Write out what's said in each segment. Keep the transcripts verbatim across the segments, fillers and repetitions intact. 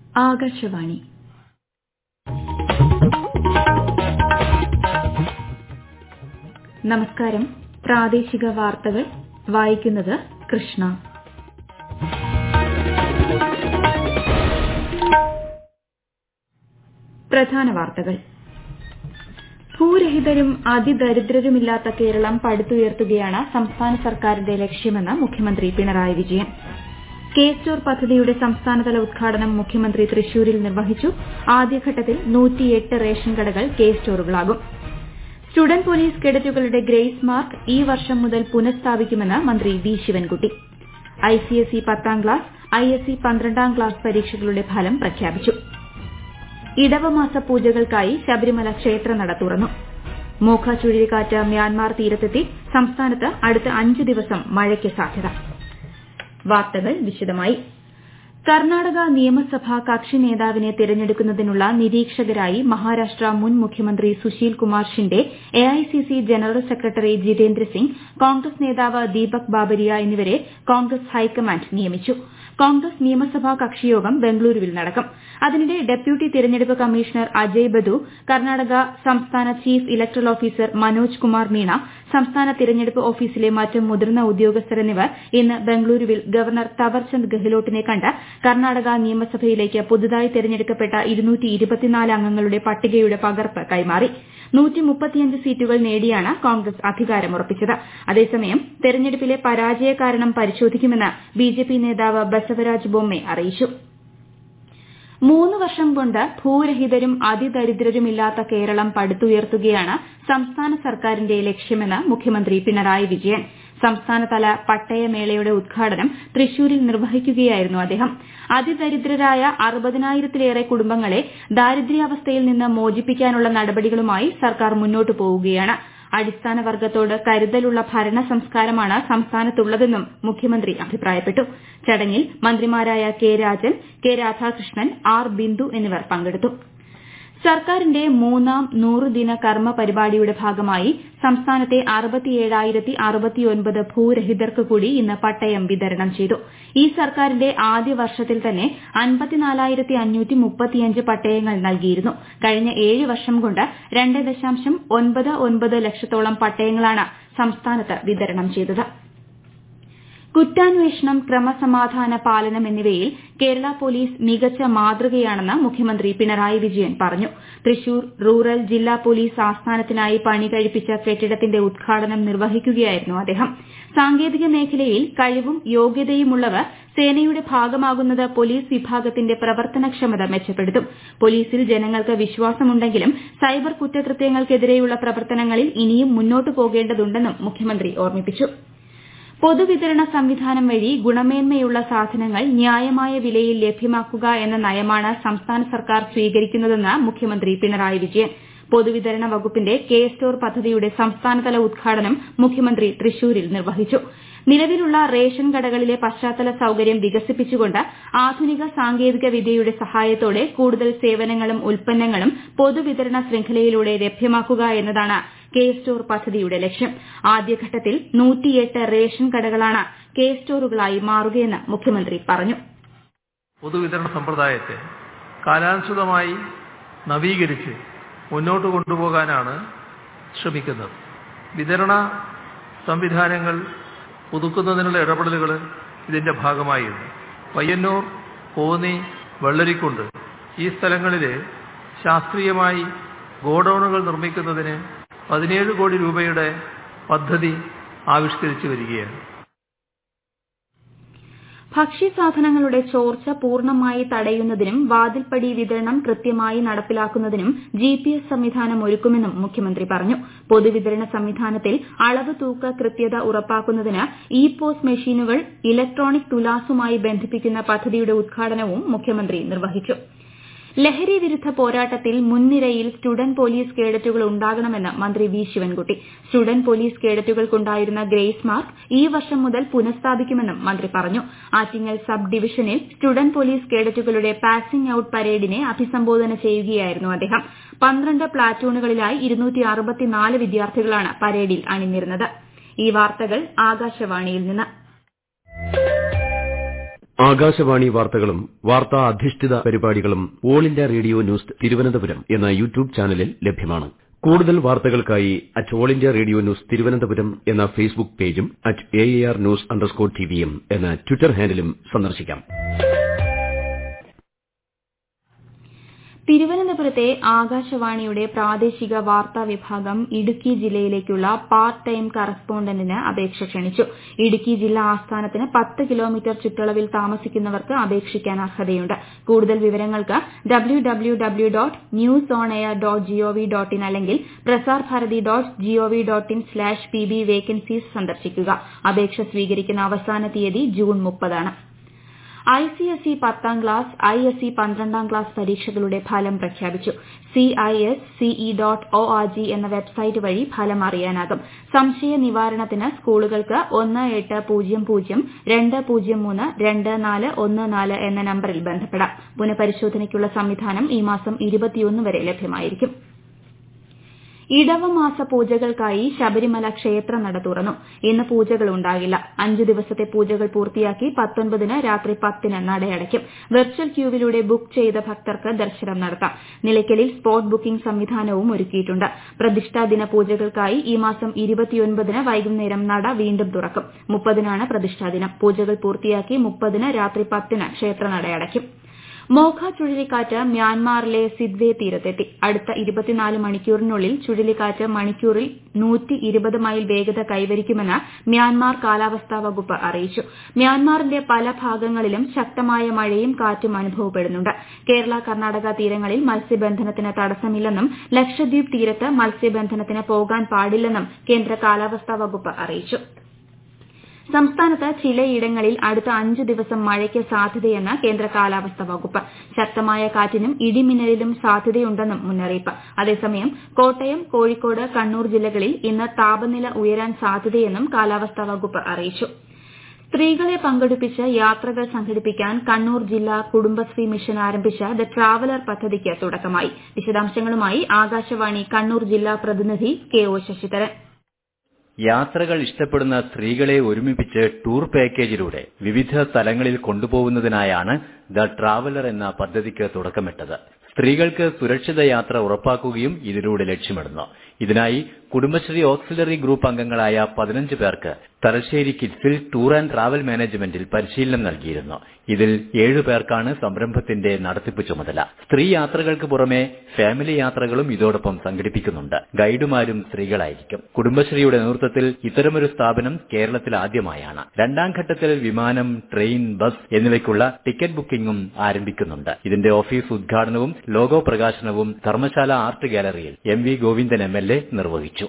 ആകാശവാണി. നമസ്കാരം. പ്രാദേശിക വാർത്തകൾ വായിക്കുന്നത് കൃഷ്ണ. പ്രധാന വാർത്തകൾ. ഭൂരഹിതരും അതിദരിദ്രരുമില്ലാത്ത കേരളം പടുത്തുയർത്തുകയാണ് സംസ്ഥാന സർക്കാരിന്റെ ലക്ഷ്യമെന്ന് മുഖ്യമന്ത്രി പിണറായി വിജയൻ. കെ സ്റ്റോർ പദ്ധതിയുടെ സംസ്ഥാനതല ഉദ്ഘാടനം മുഖ്യമന്ത്രി തൃശൂരിൽ നിർവഹിച്ചു. ആദ്യഘട്ടത്തിൽ നൂറ്റിയെട്ട് റേഷൻ കടകൾ കെ സ്റ്റോറുകളാകും. സ്റ്റുഡന്റ് പോലീസ് കേഡറ്റുകളുടെ ഗ്രേസ് മാർക്ക് ഈ വർഷം മുതൽ പുനഃസ്ഥാപിക്കുമെന്ന് മന്ത്രി വി ശിവൻകുട്ടി. ഐസിഎസ്ഇ പത്താം ക്ലാസ്, ഐഎസ്ഇ പന്ത്രണ്ടാം ക്ലാസ് പരീക്ഷകളുടെ ഫലം പ്രഖ്യാപിച്ചു. ഇടവമാസ പൂജകൾക്കായി ശബരിമല ക്ഷേത്രനട തുറന്നു. മോഖ ചുഴലിക്കാറ്റ് മ്യാൻമാർ തീരത്തെത്തി. സംസ്ഥാനത്ത് അടുത്ത അഞ്ച് ദിവസം മഴയ്ക്ക് സാധ്യത. വാർത്തകൾ വിശദമായി. കർണാടക നിയമസഭാ കക്ഷി നേതാവിനെ തിരഞ്ഞെടുക്കുന്നതിനുള്ള നിരീക്ഷകരായി മഹാരാഷ്ട്ര മുൻ മുഖ്യമന്ത്രി Sushil Kumar Shinde, AICC general secretary Jitendra Singh, Congress നേതാവ് ദീപക് ബാബരിയ എന്നിവരെ കോൺഗ്രസ് ഹൈക്കമാൻഡ് നിയമിച്ചു. കോൺഗ്രസ് നിയമസഭാ കക്ഷിയോഗം ബംഗളൂരുവിൽ നടക്കും. അതിനിടെ ഡെപ്യൂട്ടി തിരഞ്ഞെടുപ്പ് കമ്മീഷണർ അജയ് ബദു, കർണാടക സംസ്ഥാന chief electoral officer Manoj Kumar Meena, സംസ്ഥാന തിരഞ്ഞെടുപ്പ് ഓഫീസിലെ മറ്റ് മുതിർന്ന ഉദ്യോഗസ്ഥർ എന്നിവർ ഇന്ന് ബംഗളൂരുവിൽ ഗവർണർ തവർചന്ദ് ഗെഹ്ലോട്ടിനെ കണ്ട് കർണാടക നിയമസഭയിലേക്ക് പുതുതായി തിരഞ്ഞെടുക്കപ്പെട്ട ഇരുന്നൂറ്റി ഇരുപത്തിനാല് അംഗങ്ങളുടെ പട്ടികയുടെ പകർപ്പ് കൈമാറി. നൂറ്റി മുപ്പത്തിയഞ്ച് സീറ്റുകൾ നേടിയാണ് കോൺഗ്രസ് അധികാരമുറപ്പിച്ചത്. അതേസമയം തെരഞ്ഞെടുപ്പിലെ പരാജയ കാരണം പരിശോധിക്കുമെന്ന് ബിജെപി നേതാവ് ബസവരാജ് ബൊമ്മെ അറിയിച്ചു. മൂന്ന് വർഷം കൊണ്ട് ഭൂരഹിതരും അതിദരിദ്രരുമില്ലാത്ത കേരളം പടുത്തുയർത്തുകയാണ് സംസ്ഥാന സർക്കാരിന്റെ ലക്ഷ്യമെന്ന് മുഖ്യമന്ത്രി പിണറായി വിജയൻ. സംസ്ഥാനതല പട്ടയമേളയുടെ ഉദ്ഘാടനം തൃശൂരിൽ നിർവഹിക്കുകയായിരുന്നു അദ്ദേഹം. അതിദരിദ്രരായ അറുപതിനായിരത്തിലേറെ കുടുംബങ്ങളെ ദാരിദ്ര്യാവസ്ഥയിൽ നിന്ന് മോചിപ്പിക്കാനുള്ള നടപടികളുമായി സർക്കാർ മുന്നോട്ടു പോവുകയാണ്. അടിസ്ഥാന വർഗ്ഗത്തോട് കരുതലുള്ള ഭരണ സംസ്കാരമാണ് സംസ്ഥാനത്തുള്ളതെന്നും മുഖ്യമന്ത്രി അഭിപ്രായപ്പെട്ടു. ചടങ്ങിൽ മന്ത്രിമാരായ K Rajan, K Radhakrishnan, R Bindu എന്നിവർ പങ്കെടുത്തു. സർക്കാരിന്റെ മൂന്നാം നൂറുദിന കർമ്മ പരിപാടിയുടെ ഭാഗമായി സംസ്ഥാനത്തെ അറുപത്തിയേഴായിരത്തി അറുപത്തിയൊൻപത് ഭൂരഹിതർക്ക് കൂടി ഇന്ന് പട്ടയം വിതരണം ചെയ്തു. ഈ സർക്കാരിന്റെ ആദ്യ വർഷത്തിൽ തന്നെ അൻപത്തിനാലായിരത്തി അഞ്ഞൂറ്റി മുപ്പത്തിയഞ്ച് പട്ടയങ്ങൾ നൽകിയിരുന്നു. കഴിഞ്ഞ ഏഴ് വർഷം കൊണ്ട് രണ്ട് ദശാംശം ഒൻപത് ഒൻപത് ലക്ഷത്തോളം പട്ടയങ്ങളാണ് സംസ്ഥാനത്ത് വിതരണം ചെയ്തത്. കുറ്റാന്വേഷണം, ക്രമസമാധാന പാലനം എന്നിവയിൽ കേരള പോലീസ് മികച്ച മാതൃകയാണെന്ന് മുഖ്യമന്ത്രി പിണറായി വിജയൻ പറഞ്ഞു. തൃശൂർ റൂറൽ ജില്ലാ പോലീസ് ആസ്ഥാനത്തിനായി പണി കഴിപ്പിച്ച കെട്ടിടത്തിന്റെ ഉദ്ഘാടനം നിർവഹിക്കുകയായിരുന്നു അദ്ദേഹം. സാങ്കേതിക മേഖലയിൽ കഴിവും യോഗ്യതയുമുള്ളവർ സേനയുടെ ഭാഗമാകുന്നത് പോലീസ് വിഭാഗത്തിന്റെ പ്രവർത്തനക്ഷമത മെച്ചപ്പെടുത്തും. പോലീസിൽ ജനങ്ങൾക്ക് വിശ്വാസമുണ്ടെങ്കിലും സൈബർ കുറ്റകൃത്യങ്ങൾക്കെതിരെയുള്ള പ്രവർത്തനങ്ങളിൽ ഇനിയും മുന്നോട്ടു പോകേണ്ടതുണ്ടെന്നും മുഖ്യമന്ത്രി ഓർമ്മിപ്പിച്ചു. പൊതുവിതരണ സംവിധാനം വഴി ഗുണമേന്മയുള്ള സാധനങ്ങൾ ന്യായമായ വിലയിൽ ലഭ്യമാക്കുക എന്ന നയമാണ് സംസ്ഥാന സർക്കാർ സ്വീകരിക്കുന്നതെന്ന് മുഖ്യമന്ത്രി പിണറായി വിജയൻ. പൊതുവിതരണ വകുപ്പിന്റെ കെ സ്റ്റോർ പദ്ധതിയുടെ സംസ്ഥാനതല ഉദ്ഘാടനം മുഖ്യമന്ത്രി തൃശൂരിൽ നിർവഹിച്ചു. നിലവിലുള്ള റേഷൻ കടകളിലെ പശ്ചാത്തല സൌകര്യം വികസിപ്പിച്ചുകൊണ്ട് ആധുനിക സാങ്കേതിക വിദ്യയുടെ സഹായത്തോടെ കൂടുതൽ സേവനങ്ങളും ഉൽപ്പന്നങ്ങളും പൊതുവിതരണ ശൃംഖലയിലൂടെ ലഭ്യമാക്കുക എന്നതാണ് കെ സ്റ്റോർ പദ്ധതിയുടെ ലക്ഷ്യം. ആദ്യഘട്ടത്തിൽ നൂറ്റിയെട്ട് റേഷൻ കടകളാണ് കെ സ്റ്റോറുകളായി മാറുകയെന്ന് മുഖ്യമന്ത്രി പറഞ്ഞു. പൊതുവിതരണ സമ്പ്രദായത്തെ കാലാനുസൃതമായി നവീകരിച്ച് മുന്നോട്ട് കൊണ്ടുപോകാനാണ് ശ്രമിക്കുന്നത്. വിതരണ സംവിധാനങ്ങൾ പുതുക്കുന്നതിനുള്ള ഇടപെടലുകൾ ഇതിന്റെ ഭാഗമായുണ്ട്. പയ്യന്നൂർ, കോന്നി, വെള്ളരിക്കുണ്ട് ഈ സ്ഥലങ്ങളിൽ ശാസ്ത്രീയമായി ഗോഡൌണുകൾ നിർമ്മിക്കുന്നതിന് പതിനേഴ് കോടി രൂപയുടെ പദ്ധതി ആവിഷ്കരിച്ചു വരികയാണ്. ഭക്ഷ്യസാധനങ്ങളുടെ ചോർച്ച പൂർണ്ണമായി തടയുന്നതിനും വാതിൽപ്പടി വിതരണം കൃത്യമായി നടപ്പിലാക്കുന്നതിനും ജിപിഎസ് സംവിധാനം ഒരുക്കുമെന്നും മുഖ്യമന്ത്രി പറഞ്ഞു. പൊതുവിതരണ സംവിധാനത്തിൽ അളവ് തൂക്ക കൃത്യത ഉറപ്പാക്കുന്നതിന് ഇ പോസ് മെഷീനുകൾ ഇലക്ട്രോണിക് തുലാസുമായി ബന്ധിപ്പിക്കുന്ന പദ്ധതിയുടെ ഉദ്ഘാടനവും മുഖ്യമന്ത്രി നിർവഹിച്ചു. ലഹരി വിരുദ്ധ പോരാട്ടത്തിൽ മുൻനിരയിൽ സ്റ്റുഡന്റ് പോലീസ് കേഡറ്റുകൾ ഉണ്ടാകണമെന്ന് മന്ത്രി വി ശിവൻകുട്ടി. സ്റ്റുഡന്റ് പോലീസ് കേഡറ്റുകൾക്കുണ്ടായിരുന്ന ഗ്രേസ് മാർക്ക് ഈ വർഷം മുതൽ പുനഃസ്ഥാപിക്കുമെന്നും മന്ത്രി പറഞ്ഞു. ആറ്റിങ്ങൽ സബ് ഡിവിഷനിൽ സ്റ്റുഡന്റ് പോലീസ് കേഡറ്റുകളുടെ പാസിംഗ് ഔട്ട് പരേഡിനെ അഭിസംബോധന ചെയ്യുകയായിരുന്നു അദ്ദേഹം. പന്ത്രണ്ട് പ്ലാറ്റൂണുകളിലായി ഇരുന്നൂറ്റി അറുപത്തിനാല് വിദ്യാർത്ഥികളാണ് പരേഡിൽ അണിനിരുന്നത്. ഈ വാർത്തകൾ ആകാശവാണിയിൽ നിന്ന്. ആകാശവാണി വാർത്തകളും വാർത്താ അധിഷ്ഠിത പരിപാടികളും all India radio news Thiruvananthapuram എന്ന യൂട്യൂബ് ചാനലിൽ ലഭ്യമാണ്. കൂടുതൽ വാർത്തകൾക്കായി at all India radio news Thiruvananthapuram എന്ന ഫേസ്ബുക്ക് പേജും at A R news underscore ടിവിയും എന്ന ട്വിറ്റർ ഹാൻഡിലും സന്ദർശിക്കാം. തിരുവനന്തപുരത്തെ ആകാശവാണിയുടെ പ്രാദേശിക വാർത്താ വിഭാഗം ഇടുക്കി ജില്ലയിലേക്കുള്ള പാർട്ട് ടൈം കറസ്പോണ്ടന്റിന് അപേക്ഷ ക്ഷണിച്ചു. ഇടുക്കി ജില്ലാ ആസ്ഥാനത്തിന് പത്ത് കിലോമീറ്റർ ചുറ്റളവിൽ താമസിക്കുന്നവർക്ക് അപേക്ഷിക്കാൻ അർഹതയുണ്ട്. കൂടുതൽ വിവരങ്ങൾക്ക് W W W dot news on air dot GOV dot in അല്ലെങ്കിൽ Prasar Bharati dot GOV dot in slash P B vacancies സന്ദർശിക്കുക. അപേക്ഷ സ്വീകരിക്കുന്ന അവസാന തീയതി ജൂൺ മുപ്പതാണ്. ഐ സി എസ് ഇ പത്താം ക്ലാസ് ഐ എസ് ഇ പന്ത്രണ്ടാം ക്ലാസ് പരീക്ഷകളുടെ ഫലം പ്രഖ്യാപിച്ചു. C I S C E dot O R G എന്ന വെബ്സൈറ്റ് വഴി ഫലം അറിയാനാകും. സംശയ നിവാരണത്തിന് സ്കൂളുകൾക്ക് ഒന്ന് എട്ട് പൂജ്യം പൂജ്യം രണ്ട് പൂജ്യം മൂന്ന് രണ്ട് നാല് ഒന്ന് നാല് എന്ന നമ്പറിൽ ബന്ധപ്പെടാം. പുനഃപരിശോധനയ്ക്കുള്ള സംവിധാനം ഈ മാസം ഇരുപത്തിയൊന്ന് വരെ ലഭ്യമായിരിക്കും. ഇടവമാസ പൂജകൾക്കായി ശബരിമല ക്ഷേത്രനട തുറന്നു. ഇന്ന് പൂജകൾ ഉണ്ടാകില്ല. അഞ്ചു ദിവസത്തെ പൂജകൾ പൂർത്തിയാക്കി പത്തൊൻപതിന് രാത്രി പത്തിന് നടയടയ്ക്കും. വെർച്വൽ ക്യൂവിലൂടെ ബുക്ക് ചെയ്ത ഭക്തർക്ക് ദർശനം നടത്താം. നിലയ്ക്കലിൽ സ്പോട്ട് ബുക്കിംഗ് സംവിധാനവും ഒരുക്കിയിട്ടുണ്ട്. പ്രതിഷ്ഠാദിന പൂജകൾക്കായി ഈ മാസം ഇരുപത്തിയൊൻപതിന് വൈകുന്നേരം നട വീണ്ടും തുറക്കും. മുപ്പതിനാണ് പ്രതിഷ്ഠാദിനം. പൂജകൾ പൂർത്തിയാക്കി മുപ്പതിന് രാത്രി പത്തിന് ക്ഷേത്രനട അടയ്ക്കും. മോഖ ചുഴലിക്കാറ്റ് മ്യാൻമാറിലെ സിദ്വേ തീരത്തെത്തി. അടുത്ത ഇരുപത്തിനാല് മണിക്കൂറിനുള്ളിൽ ചുഴലിക്കാറ്റ് മണിക്കൂറിൽ നൂറ്റി ഇരുപത് മൈൽ വേഗത കൈവരിക്കുമെന്ന് മ്യാൻമാർ കാലാവസ്ഥാ വകുപ്പ് അറിയിച്ചു. മ്യാൻമാറിന്റെ പല ഭാഗങ്ങളിലും ശക്തമായ മഴയും കാറ്റും അനുഭവപ്പെടുന്നുണ്ട്. കേരള കർണാടക തീരങ്ങളിൽ മത്സ്യബന്ധനത്തിന് തടസ്സമില്ലെന്നും ലക്ഷദ്വീപ് തീരത്ത് മത്സ്യബന്ധനത്തിന് പോകാൻ പാടില്ലെന്നും കേന്ദ്ര കാലാവസ്ഥാ വകുപ്പ് അറിയിച്ചു. സംസ്ഥാനത്ത് ചിലയിടങ്ങളിൽ അടുത്ത അഞ്ച് ദിവസം മഴയ്ക്ക് സാധ്യതയെന്ന് കേന്ദ്ര കാലാവസ്ഥാ വകുപ്പ്. ശക്തമായ കാറ്റിനും ഇടിമിന്നലിനും സാധ്യതയുണ്ടെന്നും മുന്നറിയിപ്പ്. അതേസമയം കോട്ടയം, കോഴിക്കോട്, കണ്ണൂർ ജില്ലകളിൽ ഇന്ന് താപനില ഉയരാൻ സാധ്യതയെന്നും കാലാവസ്ഥാ വകുപ്പ് അറിയിച്ചു. സ്ത്രീകളെ പങ്കെടുപ്പിച്ച് യാത്രകൾ സംഘടിപ്പിക്കാൻ കണ്ണൂർ ജില്ലാ കുടുംബശ്രീ മിഷൻ ആരംഭിച്ച ദ ട്രാവലർ പദ്ധതിക്ക് തുടക്കമായി. വിശദാംശങ്ങളുമായി ആകാശവാണി കണ്ണൂർ ജില്ലാ പ്രതിനിധി കെ ഒ ശശിധരൻ. യാത്രകൾ ഇഷ്ടപ്പെടുന്ന സ്ത്രീകളെ ഒരുമിപ്പിച്ച് ടൂർ പാക്കേജിലൂടെ വിവിധ സ്ഥലങ്ങളിൽ കൊണ്ടുപോകുന്നതിനായാണ് ദ ട്രാവലർ എന്ന പദ്ധതിക്ക് തുടക്കമിട്ടത്. സ്ത്രീകൾക്ക് സുരക്ഷിത യാത്ര ഉറപ്പാക്കുകയും ഇതിലൂടെ ലക്ഷ്യമിടുന്നു. ഇതിനായി കുടുംബശ്രീ ഓക്സിലറി ഗ്രൂപ്പ് അംഗങ്ങളായ പതിനഞ്ച് പേർക്ക് തലശ്ശേരി കിഡ്സിൽ ടൂർ ആൻഡ് ട്രാവൽ മാനേജ്മെന്റിൽ പരിശീലനം നൽകിയിരുന്നു. ഇതിൽ ഏഴു പേർക്കാണ് സംരംഭത്തിന്റെ നടത്തിപ്പ് ചുമതല. സ്ത്രീ യാത്രകൾക്ക് പുറമെ ഫാമിലി യാത്രകളും ഇതോടൊപ്പം സംഘടിപ്പിക്കുന്നുണ്ട്. ഗൈഡുമാരും സ്ത്രീകളായിരിക്കും. കുടുംബശ്രീയുടെ നേതൃത്വത്തിൽ ഇത്തരമൊരു സ്ഥാപനം കേരളത്തിൽ ആദ്യമായാണ്. രണ്ടാം ഘട്ടത്തിൽ വിമാനം, ട്രെയിൻ, ബസ് എന്നിവയ്ക്കുള്ള ടിക്കറ്റ് ബുക്കിംഗും ആരംഭിക്കുന്നുണ്ട്. ഇതിന്റെ ഓഫീസ് ഉദ്ഘാടനവും ലോഗോ പ്രകാശനവും ധർമ്മശാല ആർട്ട് ഗാലറിയിൽ M V Govindan M L A നിർവഹിച്ചു.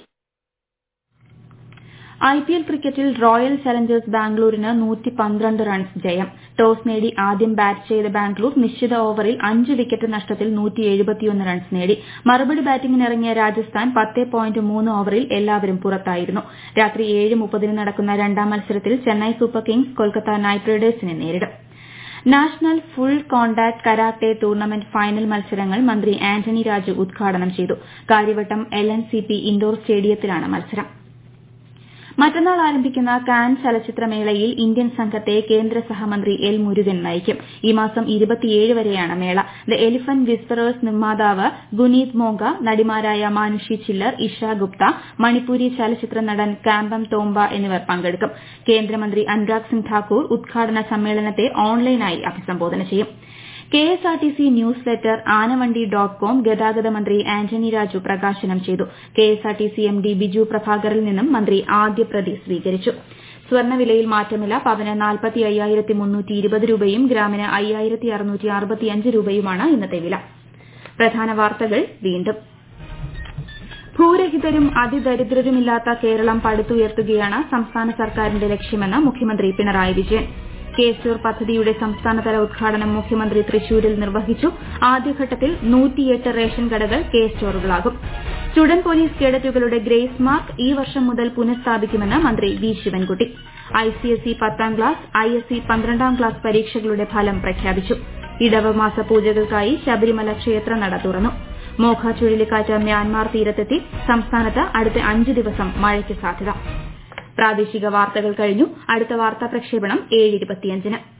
ഐ പി എൽ ക്രിക്കറ്റിൽ റോയൽ ചലഞ്ചേഴ്സ് ബാംഗ്ലൂരിന് നൂറ്റി പന്ത്രണ്ട് റൺസ് ജയം. ടോസ് നേടി ആദ്യം ബാറ്റ് ചെയ്ത ബാംഗ്ലൂർ നിശ്ചിത ഓവറിൽ അഞ്ച് വിക്കറ്റ് നഷ്ടത്തിൽ നൂറ്റി എഴുപത്തിയൊന്ന് റൺസ് നേടി. മറുപടി ബാറ്റിംഗിനിറങ്ങിയ രാജസ്ഥാൻ പത്ത് പോയിന്റ് മൂന്ന് ഓവറിൽ എല്ലാവരും പുറത്തായിരുന്നു. രാത്രി ഏഴ് മുപ്പതിന് നടക്കുന്ന രണ്ടാം മത്സരത്തിൽ Chennai super kings Kolkata night റൈഡേഴ്സിനെ നേരിടും. National full contact karate tournament final മത്സരങ്ങൾ മന്ത്രി ആന്റണി രാജു ഉദ്ഘാടനം ചെയ്തു. Karyavattom L N C P indoor സ്റ്റേഡിയത്തിലാണ് മത്സരം. മറ്റന്നാൾ ആരംഭിക്കുന്ന കാൻ ചലച്ചിത്രമേളയിൽ ഇന്ത്യൻ സംഘത്തെ കേന്ദ്ര സഹമന്ത്രി എൽ മുരുകൻ നയിക്കും. ഈ മാസം ഇരുപത്തിയേഴ് വരെയാണ് മേള. ദ എലിഫന്റ് വിസ്പറേഴ്സ് നിർമ്മാതാവ് ഗുനീത് മോംഗ, നടിമാരായ മാനുഷി ചില്ലർ, ഇഷ ഗുപ്ത, മണിപ്പൂരി ചലച്ചിത്ര നടൻ കാമ്പം തോംബ എന്നിവർ പങ്കെടുക്കും. കേന്ദ്രമന്ത്രി അനുരാഗ് സിംഗ് ഠാക്കൂർ ഉദ്ഘാടന സമ്മേളനത്തെ ഓൺലൈനായി അഭിസംബോധന ചെയ്യും. K S R T C newsletter Aanavandi dot com ഗതാഗത മന്ത്രി ആന്റണി രാജു പ്രകാശനം ചെയ്തു. K S R T C M D Biju പ്രഭാകറിൽ നിന്നും മന്ത്രി ആദ്യ പ്രതി സ്വീകരിച്ചു. സ്വർണ്ണവിലയിൽ മാറ്റമില്ല. പവന് നാൽപ്പത്തി അയ്യായിരത്തി മുന്നൂറ്റി ഇരുപത് രൂപയും ഗ്രാമിന് അയ്യായിരത്തി അറുന്നൂറ്റി അറുപത്തിയഞ്ച് രൂപയുമാണ് ഇന്നത്തെ വില. പ്രധാന വാർത്തകൾ വീണ്ടും. ഭൂരഹിതരും അതിദരിദ്രരുമില്ലാത്ത കേരളം പടുത്തുയർത്തുകയാണ് സംസ്ഥാന സർക്കാരിന്റെ ലക്ഷ്യമെന്ന് മുഖ്യമന്ത്രി പിണറായി വിജയൻ. കെ സ്റ്റോർ പദ്ധതിയുടെ സംസ്ഥാനതല ഉദ്ഘാടനം മുഖ്യമന്ത്രി തൃശൂരിൽ നിർവഹിച്ചു. ആദ്യഘട്ടത്തിൽ നൂറ്റിയെട്ട് റേഷൻ കടകൾ കെ സ്റ്റോറുകളാകും. സ്റ്റുഡന്റ് പോലീസ് കേഡറ്റുകളുടെ ഗ്രേസ് മാർക്ക് ഈ വർഷം മുതൽ പുനഃസ്ഥാപിക്കുമെന്ന് മന്ത്രി V Sivankutty. I C S E പത്താം ക്ലാസ് ഐ എസ് ഇ പന്ത്രണ്ടാം ക്ലാസ് പരീക്ഷകളുടെ ഫലം പ്രഖ്യാപിച്ചു. ഇടവമാസ പൂജകൾക്കായി ശബരിമല ക്ഷേത്രനട തുറന്നു. മോഖ ചുഴലിക്കാറ്റ് മ്യാൻമാർ തീരത്തെത്തി. സംസ്ഥാനത്ത് അടുത്ത അഞ്ച് ദിവസം മഴയ്ക്ക് സാധ്യത. പ്രാദേശിക വാർത്തകൾ കഴിഞ്ഞു. അടുത്ത വാർത്താ പ്രക്ഷേപണം ഏഴ് ഇരുപത്തിയഞ്ചിന്.